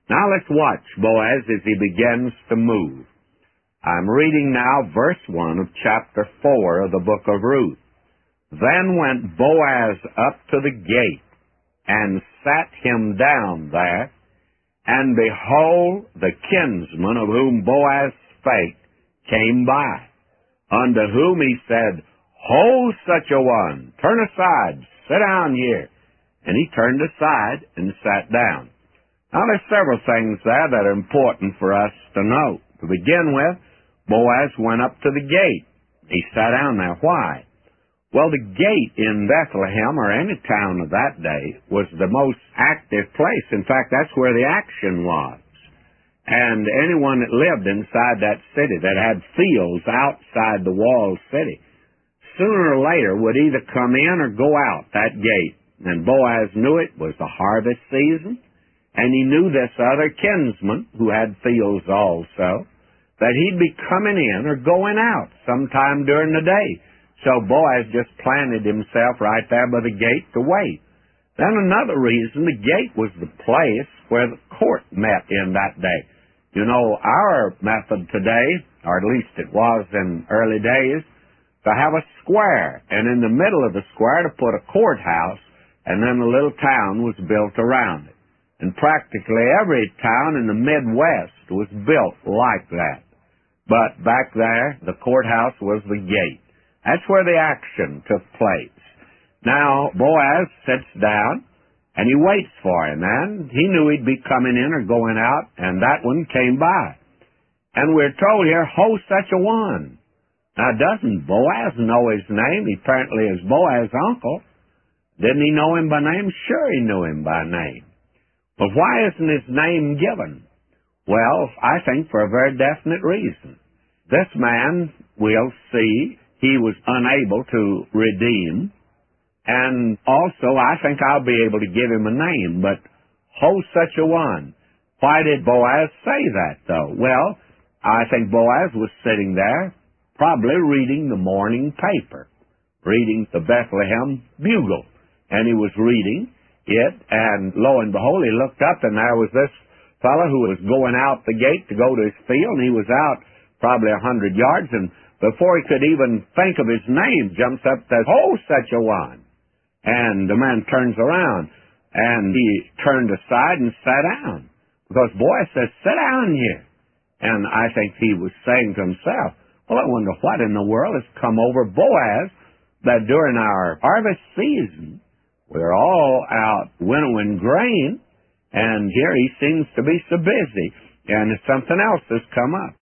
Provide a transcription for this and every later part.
Now let's watch Boaz as he begins to move. I'm reading now verse 1 of chapter 4 of the book of Ruth. Then went Boaz up to the gate, and sat him down there, and behold, the kinsman of whom Boaz spake came by, unto whom he said, Hold such a one, turn aside, sit down here. And he turned aside and sat down. Now there's several things there that are important for us to note. To begin with, Boaz went up to the gate. He sat down there. Why? Well, the gate in Bethlehem, or any town of that day, was the most active place. In fact, that's where the action was. And anyone that lived inside that city, that had fields outside the walled city, sooner or later would either come in or go out that gate. And Boaz knew it was the harvest season, and he knew this other kinsman, who had fields also, that he'd be coming in or going out sometime during the day. So Boaz just planted himself right there by the gate to wait. Then another reason, the gate was the place where the court met in that day. You know, our method today, or at least it was in early days, to have a square, and in the middle of the square to put a courthouse, and then a little town was built around it. And practically every town in the Midwest was built like that. But back there, the courthouse was the gate. That's where the action took place. Now, Boaz sits down, and he waits for him, and he knew he'd be coming in or going out, and that one came by. And we're told here, Ho such a one. Now, doesn't Boaz know his name? He apparently is Boaz's uncle. Didn't he know him by name? Sure, he knew him by name. But why isn't his name given? Well, I think for a very definite reason. This man, we'll see, he was unable to redeem, and also I think I'll be able to give him a name, but Ho such a one. Why did Boaz say that, though? Well, I think Boaz was sitting there, probably reading the morning paper, reading the Bethlehem Bugle, and he was reading it, and lo and behold, he looked up, and there was this fellow who was going out the gate to go to his field, and he was out probably 100 yards, and before he could even think of his name, jumps up and says, Ho, such a one. And the man turns around, and he turned aside and sat down. Because Boaz says, sit down here. And I think he was saying to himself, well, I wonder what in the world has come over Boaz that during our harvest season, we're all out winnowing grain, and here he seems to be so busy, and something else has come up.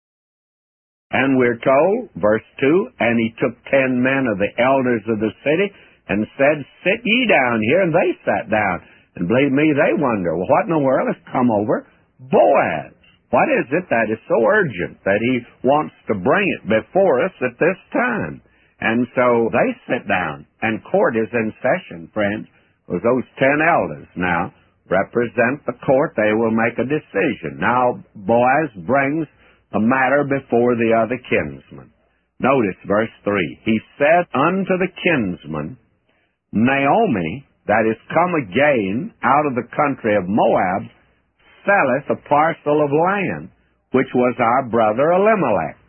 And we're told, verse 2, and he took 10 men of the elders of the city and said, Sit ye down here, and they sat down. And believe me, they wonder, well, what in the world has come over Boaz? What is it that is so urgent that he wants to bring it before us at this time? And so they sit down, and court is in session, friends, because those 10 elders now represent the court. They will make a decision. Now, Boaz brings a matter before the other kinsman. Notice verse 3. He said unto the kinsman, Naomi, that is come again out of the country of Moab, selleth a parcel of land, which was our brother Elimelech's.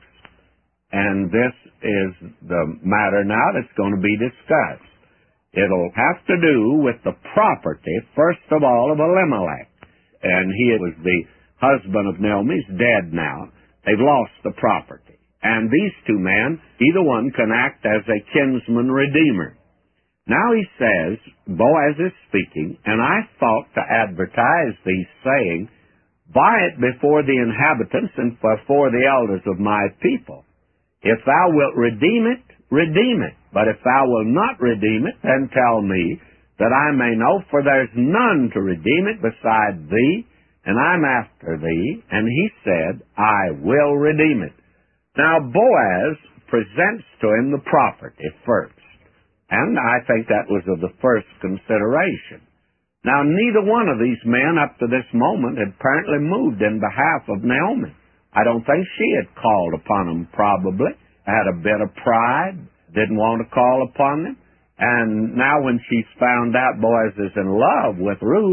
And this is the matter now that's going to be discussed. It'll have to do with the property, first of all, of Elimelech. And he was the husband of Naomi. He's dead now. They've lost the property. And these two men, either one can act as a kinsman redeemer. Now he says, Boaz is speaking, and I thought to advertise thee, saying, Buy it before the inhabitants and before the elders of my people. If thou wilt redeem it, redeem it. But if thou wilt not redeem it, then tell me, that I may know, for there's none to redeem it beside thee, and I'm after thee. And he said, I will redeem it. Now Boaz presents to him the property first. And I think that was of the first consideration. Now, neither one of these men up to this moment had apparently moved in behalf of Naomi. I don't think she had called upon them, probably. Had a bit of pride, didn't want to call upon them. And now when she's found out Boaz is in love with Ruth,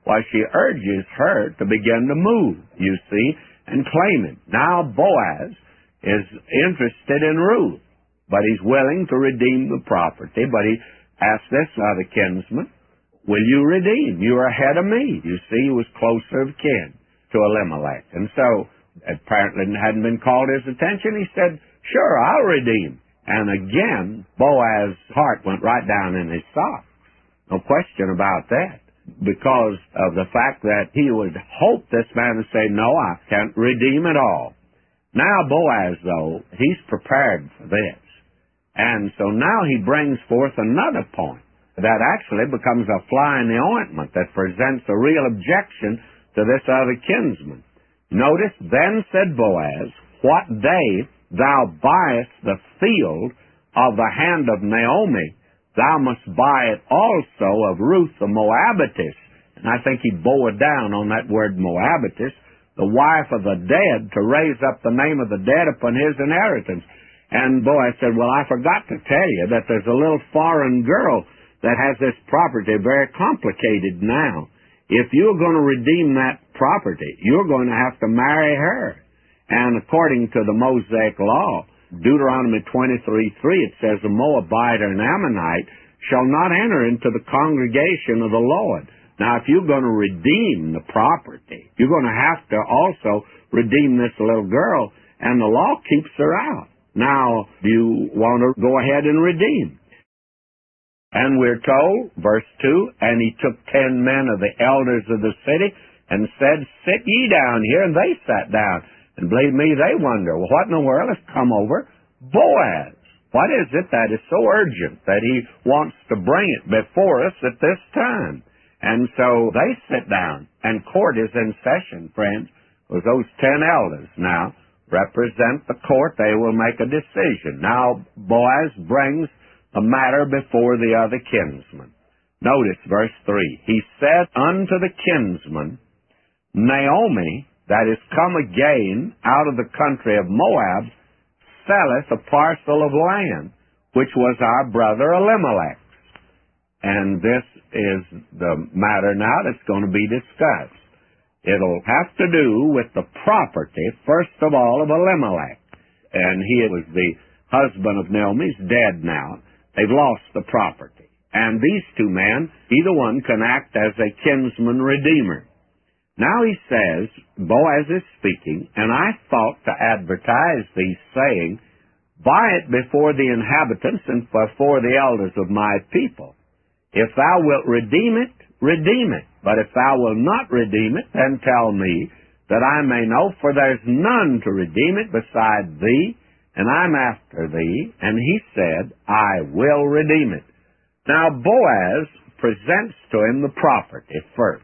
while she urges her to begin to move, you see, and claim it. Now Boaz is interested in Ruth, but he's willing to redeem the property, but he asked this other kinsman, will you redeem? You are ahead of me. You see, he was closer of kin to Elimelech. And so, apparently it hadn't been called his attention. He said, sure, I'll redeem. And again, Boaz's heart went right down in his socks. No question about that. Because of the fact that he would hope this man would say, no, I can't redeem at all. Now Boaz, though, he's prepared for this. And so now he brings forth another point that actually becomes a fly in the ointment that presents a real objection to this other kinsman. Notice, then said Boaz, what day thou buyest the field of the hand of Naomi, thou must buy it also of Ruth the Moabitess. And I think he bore down on that word Moabitess, the wife of the dead, to raise up the name of the dead upon his inheritance. And Boaz said, well, I forgot to tell you that there's a little foreign girl that has this property very complicated now. If you're going to redeem that property, you're going to have to marry her. And according to the Mosaic law, Deuteronomy 23:3, it says, a Moabite or an Ammonite shall not enter into the congregation of the Lord. Now, if you're going to redeem the property, you're going to have to also redeem this little girl, and the law keeps her out. Now, do you want to go ahead and redeem? And we're told, verse 2, and he took 10 men of the elders of the city and said, sit ye down here, and they sat down. And believe me, they wonder, well, what in the world has come over Boaz? What is it that is so urgent that he wants to bring it before us at this time? And so they sit down, and court is in session, friends, because those 10 elders now represent the court. They will make a decision. Now Boaz brings the matter before the other kinsman. Notice verse 3. He said unto the kinsman, Naomi, that is come again out of the country of Moab, selleth a parcel of land, which was our brother Elimelech's. And this is the matter now that's going to be discussed. It'll have to do with the property, first of all, of Elimelech. And he was the husband of Naomi. He's dead now. They've lost the property. And these two men, either one can act as a kinsman redeemer. Now he says, Boaz is speaking, and I thought to advertise thee, saying, buy it before the inhabitants and before the elders of my people. If thou wilt redeem it, redeem it. But if thou wilt not redeem it, then tell me, that I may know, for there's none to redeem it beside thee, and I'm after thee. And he said, I will redeem it. Now Boaz presents to him the property first.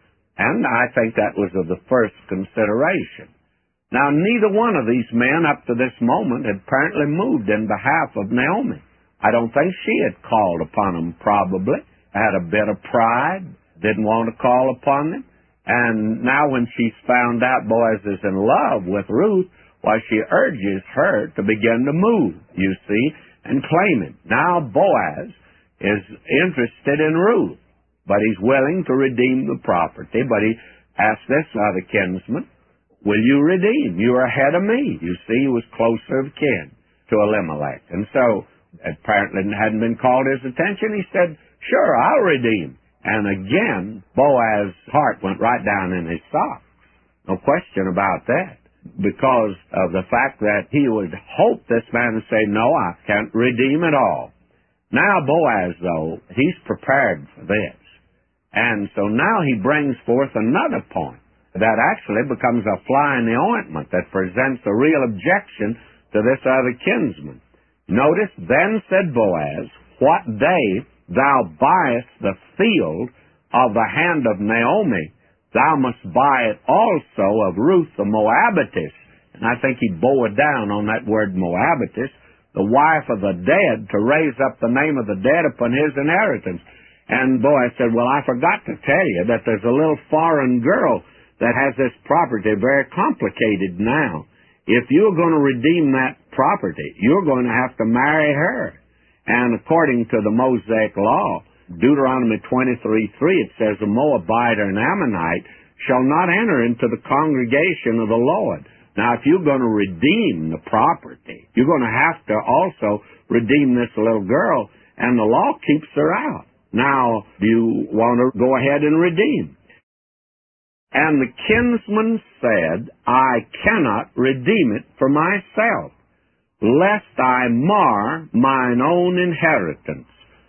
And I think that was of the first consideration. Now, neither one of these men up to this moment had apparently moved in behalf of Naomi. I don't think she had called upon them, probably. Had a bit of pride, didn't want to call upon them. And now when she's found out Boaz is in love with Ruth, why, she urges her to begin to move, you see, and claim it. Now Boaz is interested in Ruth, but he's willing to redeem the property. But he asked this other kinsman, will you redeem? You are ahead of me. You see, he was closer of kin to Elimelech. And so, apparently it hadn't been called his attention. He said, sure, I'll redeem. And again, Boaz's heart went right down in his socks. No question about that. Because of the fact that he would hope this man would say, no, I can't redeem at all. Now Boaz, though, he's prepared for this. And so now he brings forth another point that actually becomes a fly in the ointment that presents a real objection to this other kinsman. Notice, then said Boaz, what day thou buyest the field of the hand of Naomi, thou must buy it also of Ruth the Moabitess. And I think he bore down on that word Moabitess, the wife of the dead, to raise up the name of the dead upon his inheritance. And Boaz said, well, I forgot to tell you that there's a little foreign girl that has this property very complicated now. If you're going to redeem that property, you're going to have to marry her. And according to the Mosaic law, Deuteronomy 23:3, it says, "A Moabite or an Ammonite shall not enter into the congregation of the Lord." Now, if you're going to redeem the property, you're going to have to also redeem this little girl, and the law keeps her out. Now, do you want to go ahead and redeem? And the kinsman said, "I cannot redeem it for myself, lest I mar mine own inheritance.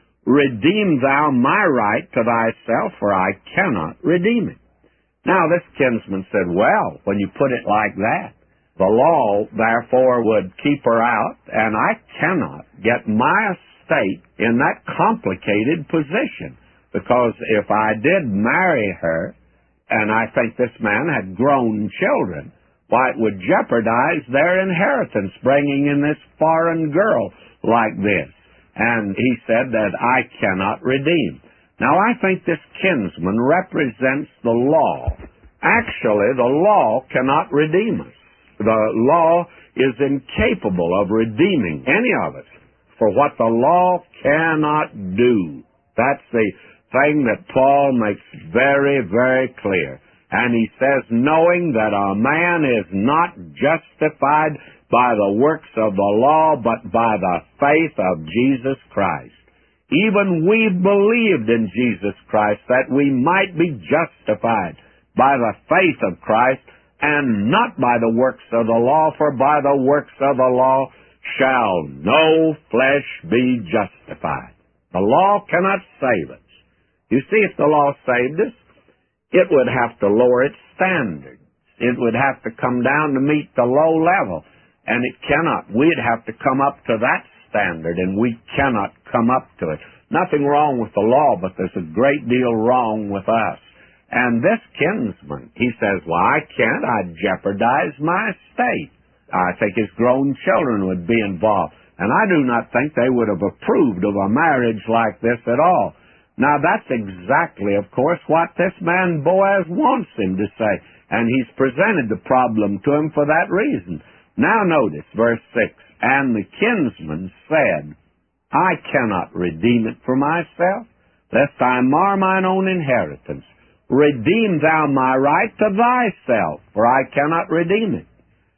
Redeem thou my right to thyself, for I cannot redeem it." Now this kinsman said, "Well, when you put it like that, the law therefore would keep her out, and I cannot get my estate in that complicated position, because if I did marry her, and I think this man had grown children, why, it would jeopardize their inheritance, bringing in this foreign girl like this." And he said that I cannot redeem. Now, I think this kinsman represents the law. Actually, the law cannot redeem us. The law is incapable of redeeming any of us for what the law cannot do. That's the thing that Paul makes very, very clear. And he says, knowing that a man is not justified by the works of the law, but by the faith of Jesus Christ. Even we believed in Jesus Christ, that we might be justified by the faith of Christ, and not by the works of the law, for by the works of the law shall no flesh be justified. The law cannot save us. You see, if the law saved us, it would have to lower its standards. It would have to come down to meet the low level, and it cannot. We'd have to come up to that standard, and we cannot come up to it. Nothing wrong with the law, but there's a great deal wrong with us. And this kinsman, he says, "Well, I can't. I'd jeopardize my estate." I think his grown children would be involved, and I do not think they would have approved of a marriage like this at all. Now, that's exactly, of course, what this man Boaz wants him to say, and he's presented the problem to him for that reason. Now notice verse 6, "And the kinsman said, I cannot redeem it for myself, lest I mar mine own inheritance. Redeem thou my right to thyself, for I cannot redeem it."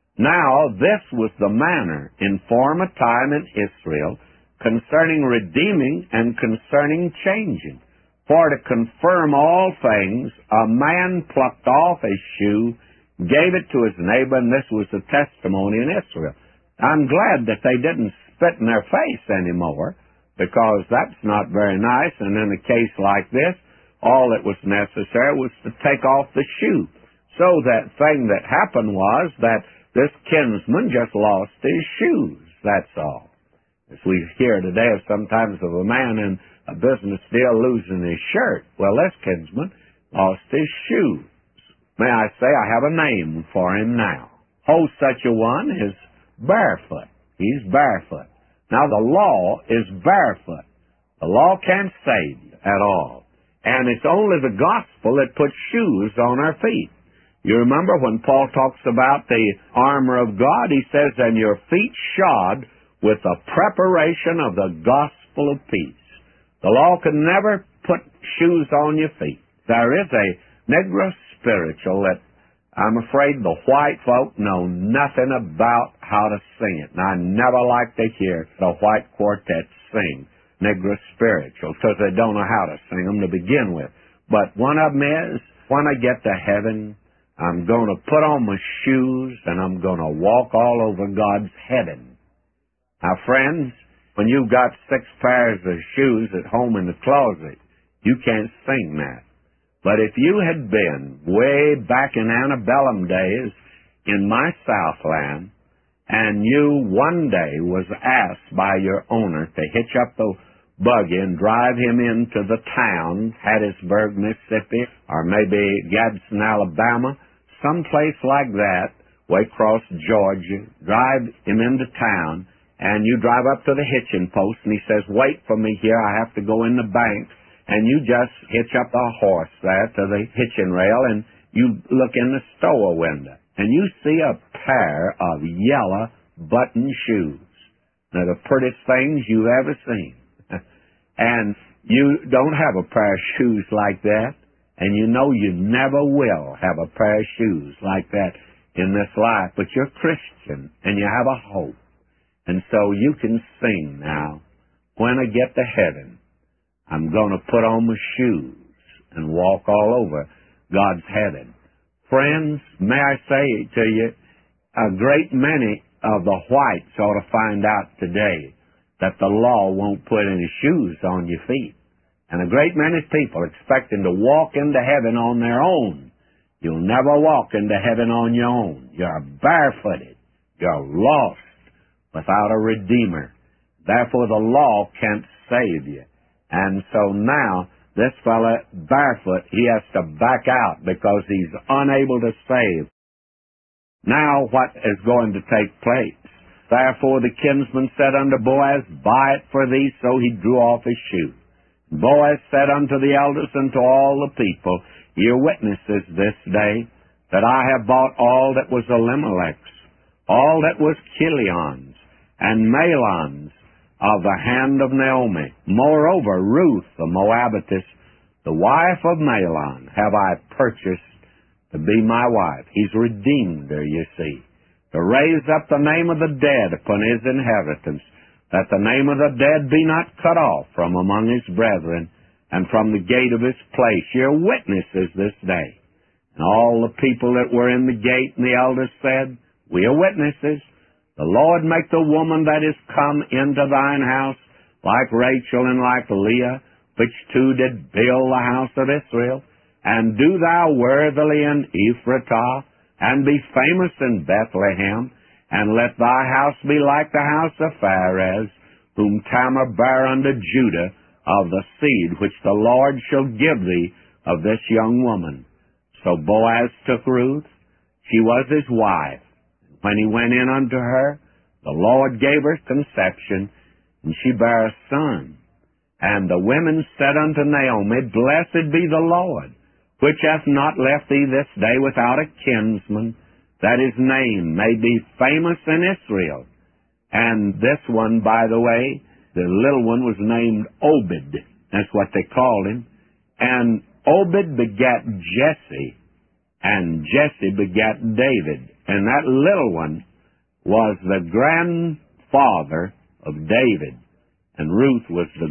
Now this was the manner in former time in Israel concerning redeeming and concerning changing. For to confirm all things, a man plucked off a shoe, gave it to his neighbor, and this was the testimony in Israel. I'm glad that they didn't spit in their face anymore, because that's not very nice, and in a case like this, all that was necessary was to take off the shoe. So that thing that happened was that this kinsman just lost his shoes, that's all. As we hear today sometimes of a man in a business deal losing his shirt. Well, this kinsman lost his shoes. May I say, I have a name for him now. Oh, such a one is barefoot. He's barefoot. Now, the law is barefoot. The law can't save you at all. And it's only the gospel that puts shoes on our feet. You remember when Paul talks about the armor of God, he says, "And your feet shod with the preparation of the gospel of peace." The law can never put shoes on your feet. There is a Negro spiritual that I'm afraid the white folk know nothing about how to sing it. And I never like to hear the white quartet sing Negro spiritual, because they don't know how to sing them to begin with. But one of them is, when I get to heaven, I'm going to put on my shoes and I'm going to walk all over God's heaven. Now, friends, when you've got 6 pairs of shoes at home in the closet, you can't sing that. But if you had been way back in antebellum days in my Southland, and you one day was asked by your owner to hitch up the buggy and drive him into the town, Hattiesburg, Mississippi, or maybe Gadsden, Alabama, someplace like that, way across Georgia, drive him into town, and you drive up to the hitching post, and he says, "Wait for me here, I have to go in the bank," and you just hitch up the horse there to the hitching rail, and you look in the store window, and you see a pair of yellow button shoes. They're the prettiest things you've ever seen. And You don't have a pair of shoes like that, and you know you never will have a pair of shoes like that in this life, but you're Christian, and you have a hope. And so you can sing now, when I get to heaven, I'm going to put on my shoes and walk all over God's heaven. Friends, may I say to you, a great many of the whites ought to find out today that the law won't put any shoes on your feet. And a great many people expecting to walk into heaven on their own. You'll never walk into heaven on your own. You're barefooted. You're lost without a Redeemer. Therefore, the law can't save you. And so now, this fella, barefoot, he has to back out because he's unable to save. Now, what is going to take place? Therefore, the kinsman said unto Boaz, Buy it for thee. So he drew off his shoe. Boaz said unto the elders and to all the people, Ye are witnesses this day that I have bought all that was Elimelech's, all that was Chilion's, and Mahlon's, of the hand of Naomi. Moreover, Ruth the Moabitess, the wife of Mahlon, have I purchased to be my wife. He's redeemed her, you see, to raise up the name of the dead upon his inheritance, that the name of the dead be not cut off from among his brethren, and from the gate of his place. You're witnesses this day. And all the people that were in the gate and the elders said, We are witnesses. The Lord make the woman that is come into thine house like Rachel and like Leah, which two did build the house of Israel. And do thou worthily in Ephratah, and be famous in Bethlehem, and let thy house be like the house of Pharez, whom Tamar bare unto Judah, of the seed which the Lord shall give thee of this young woman. So Boaz took Ruth. She was his wife. When he went in unto her, the Lord gave her conception, and she bare a son. And the women said unto Naomi, Blessed be the Lord, which hath not left thee this day without a kinsman, that his name may be famous in Israel. And this one, by the way, the little one was named Obed. That's what they called him. And Obed begat Jesse, and Jesse begat David. And that little one was the grandfather of David. And Ruth was the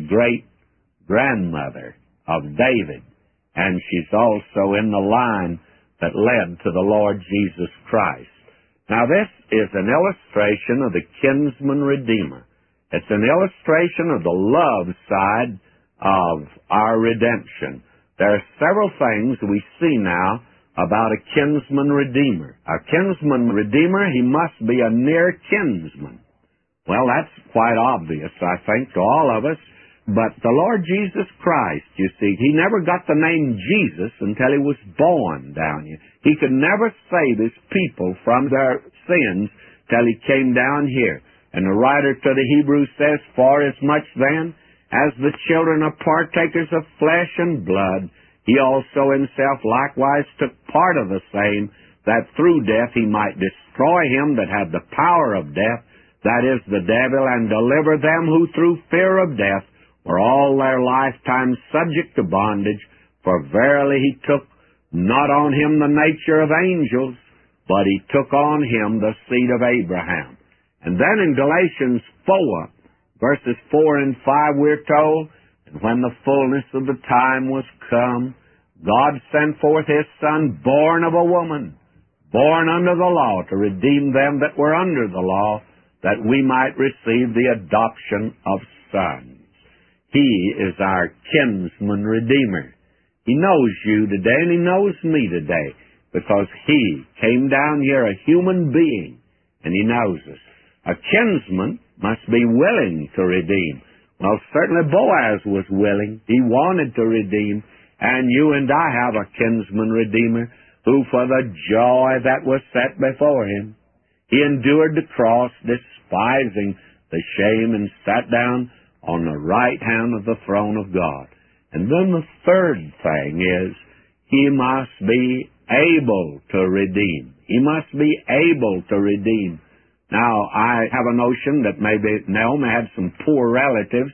great-grandmother of David. And she's also in the line that led to the Lord Jesus Christ. Now, this is an illustration of the kinsman redeemer. It's an illustration of the love side of our redemption. There are several things we see now about a kinsman redeemer. A kinsman redeemer, he must be a near kinsman. Well, that's quite obvious, I think, to all of us. But the Lord Jesus Christ, you see, he never got the name Jesus until he was born down here. He could never save his people from their sins till he came down here. And the writer to the Hebrews says, For as much then as the children are partakers of flesh and blood, he also himself likewise took part of the same, that through death he might destroy him that had the power of death, that is, the devil, and deliver them who through fear of death were all their lifetime subject to bondage. For verily he took not on him the nature of angels, but he took on him the seed of Abraham. And then in Galatians 4, verses 4 and 5, we're told, And when the fullness of the time was come, God sent forth his Son, born of a woman, born under the law, to redeem them that were under the law, that we might receive the adoption of sons. He is our kinsman redeemer. He knows you today, and he knows me today, because he came down here a human being, and he knows us. A kinsman must be willing to redeem. Well, certainly Boaz was willing. He wanted to redeem. And you and I have a kinsman redeemer who, for the joy that was set before him, he endured the cross, despising the shame, and sat down on the right hand of the throne of God. And then the third thing is, he must be able to redeem. He must be able to redeem. Now, I have a notion that maybe Naomi had some poor relatives.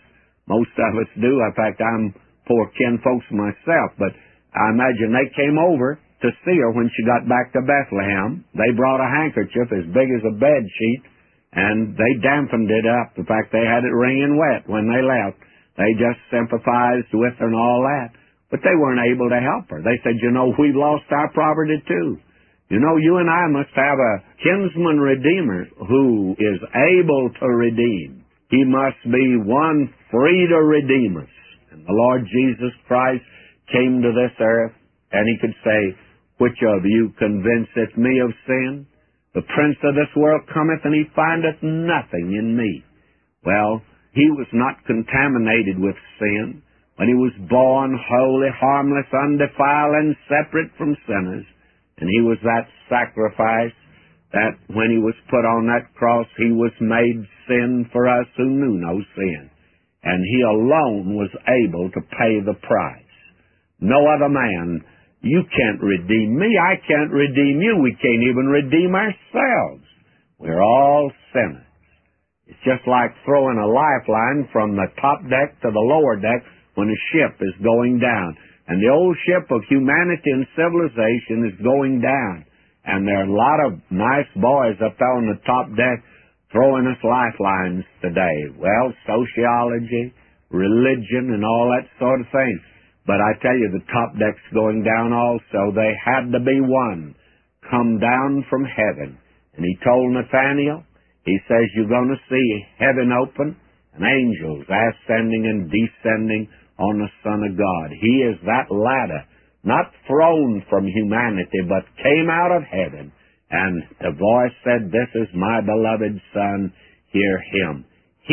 Most of us do. In fact, I'm poor kinfolks myself, but I imagine they came over to see her when she got back to Bethlehem. They brought a handkerchief as big as a bed sheet, and they dampened it up. In fact, they had it wringing wet when they left. They just sympathized with her and all that. But they weren't able to help her. They said, you know, we've lost our property too. You know, you and I must have a kinsman redeemer who is able to redeem. He must be one free to redeem us. And the Lord Jesus Christ came to this earth, and he could say, which of you convinceth me of sin? The prince of this world cometh, and he findeth nothing in me. Well, he was not contaminated with sin. When he was born holy, harmless, undefiled, and separate from sinners, and he was that sacrifice that when he was put on that cross, he was made sin for us who knew no sin. And he alone was able to pay the price. No other man. You can't redeem me. I can't redeem you. We can't even redeem ourselves. We're all sinners. It's just like throwing a lifeline from the top deck to the lower deck when a ship is going down. And the old ship of humanity and civilization is going down. And there are a lot of nice boys up there on the top deck throwing us lifelines today. Well, sociology, religion, and all that sort of thing. But I tell you, the top deck's going down also. They had to be one come down from heaven. And he told Nathaniel, he says, you're going to see heaven open and angels ascending and descending on the Son of God. He is that ladder, not thrown from humanity, but came out of heaven. And the voice said, this is my beloved Son, hear him.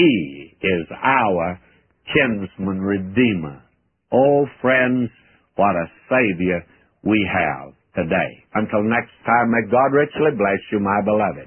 He is our kinsman redeemer. Oh, friends, what a Savior we have today. Until next time, may God richly bless you, my beloved.